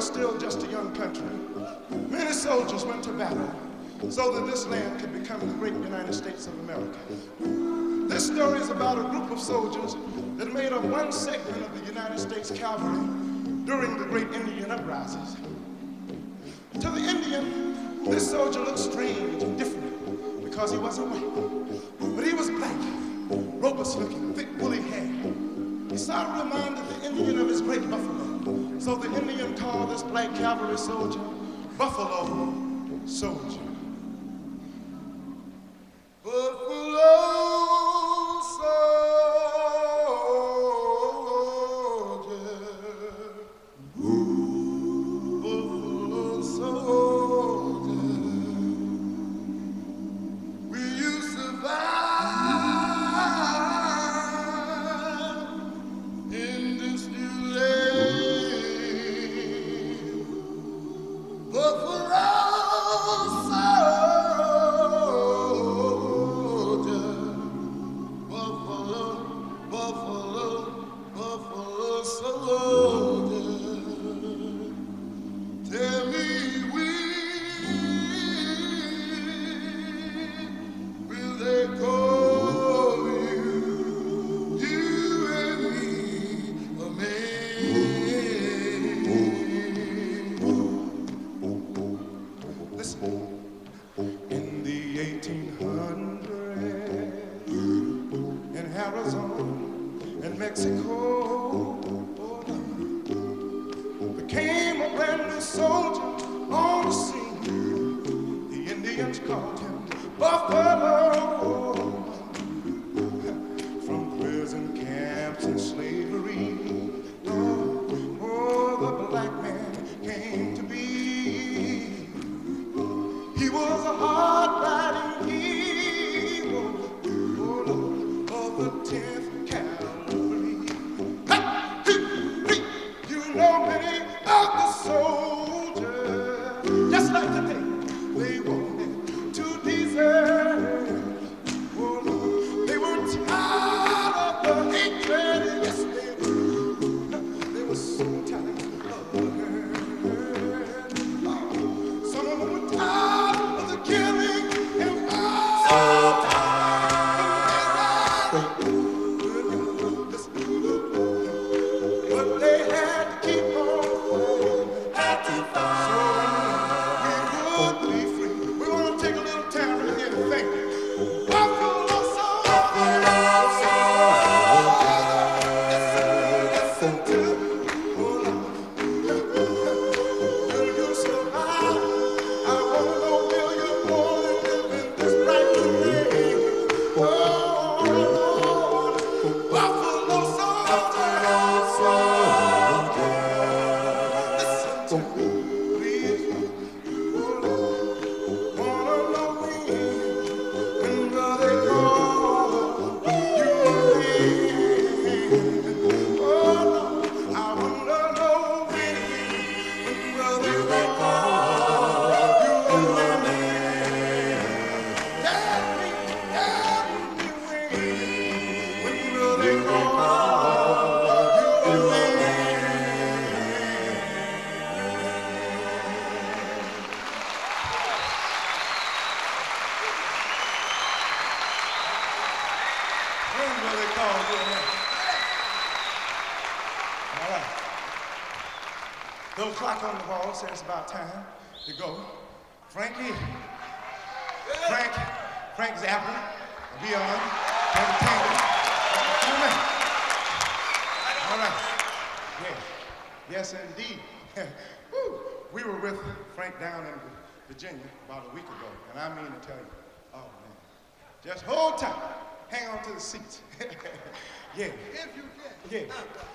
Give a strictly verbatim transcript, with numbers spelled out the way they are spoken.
was still just a young country, many soldiers went to battle so that this land could become the great United States of America. This story is about a group of soldiers that made up one segment of the United States Cavalry during the great Indian uprisings. To the Indian, this soldier looked strange and different because he wasn't white, but he was black, robust looking, thick woolly hair. He sort of reminded the Indian of his great buffalo, so the Indian called this black cavalry soldier Buffalo Soldier. In the eighteen hundreds, in Arizona and Mexico, there came a brand new soldier on the scene. The Indians called him Buffalo. From prison camps and slavery, oh, oh, the black man came to be. He was a hard-riding hero, oh Lord, of the tenth Cavalry. Ha! Hee! Hee! You know many of the soldiers, just like today, they wanted to desert. Oh Lord, they were tired of the hatred, yes they were. They were so tired of the hurt. Oh, some of them were tired. Killing him all. But they had to keep on, had to fight, so we would be free. We want to take a little time right here to thank you. Buffalo Soldier, listen to, oh Lord, will you survive? I want to know, will you? All right. Little clock on the wall says it's about time to go. Frankie, Frank, Frank Zappa, Beyond, Entertainment. All right. All right. Yeah. Yes, indeed. Woo. We were with Frank down in Virginia about a week ago, and I mean to tell you, oh man, just hold tight. Hang on to the seats. Yeah. If you can. Yeah.